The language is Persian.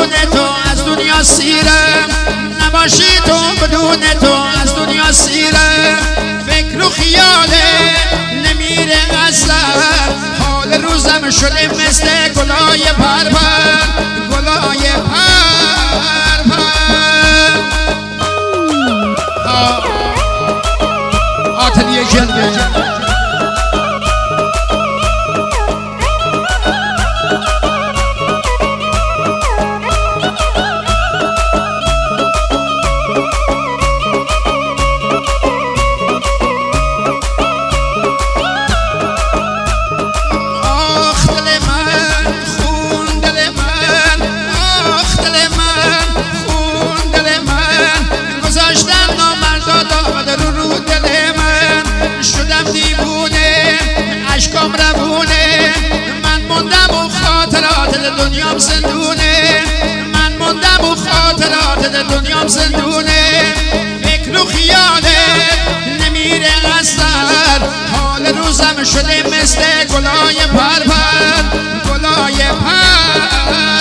بدون تو از دنیا سیرم، نباشی تو بدون تو از دنیا سیرم. فکر و خیاله نمیره اصلا، حال روزم شده مثل گلای پرپر، گلای پرپر. آتلیه جلوه دنیام زندونه، من موندم و خاطرات دنیام زندونه. فکر و خیاله نمیره اصلا، حال روزم شده مثل گلای پرپر، گلای پرپر.